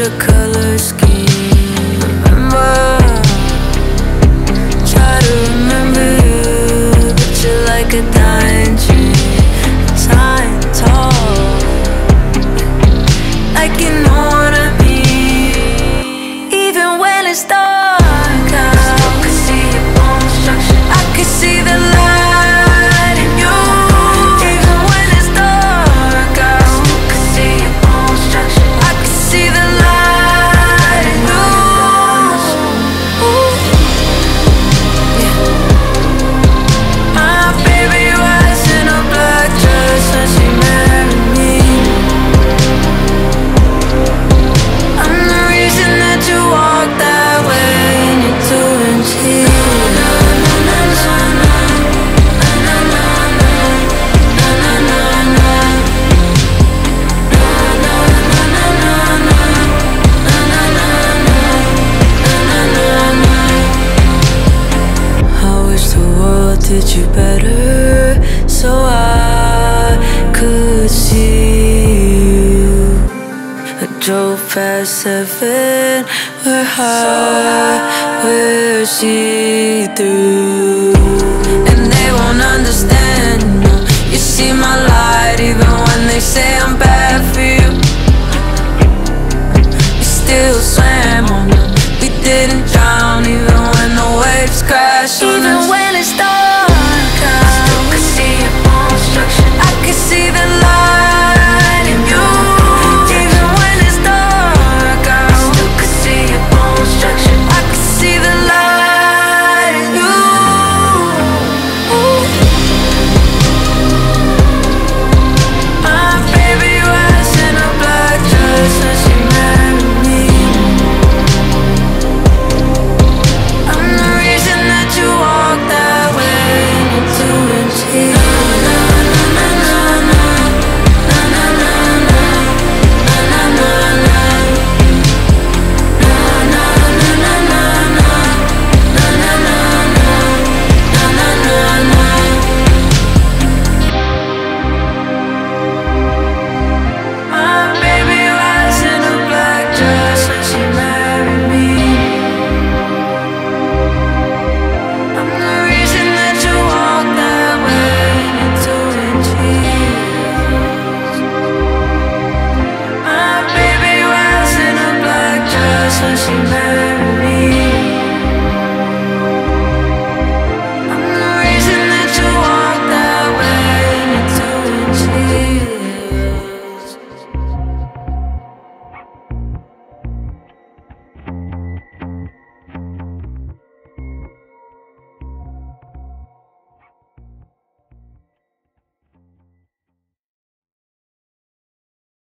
a color scheme. Remember, try to remember you, but you're like a dying tree, time tall, like you know what I mean. Even when it's dark out, I still can see your bone structure. I can see the light in you. Even when it's dark out, I still can see your bone structure. I can see the light in you. Ooh. Yeah. My baby was in a black dress when she married me. I'm the reason that you walk that way in your 2-inch heels. I wish the world did you better, so I could see you. I drove past 7, we're high, we're see-through, and they won't understand, no. You see my light even when they say I'm bad for you. We still swam on them, we didn't drown even when the waves crash on us. Even when it's dark out, I still can see your bone structure. I can see the light in you. Even when it's dark out, I still can see your bone structure. I can see the light in you. Ooh. My baby was in a black dress when she married me. I'm the reason that you walk that way in your 2-inch heels. My baby was in a black dress when she married me. I'm the reason that you walk that way in your 2-inch heels. My baby was in a black dress when she married me.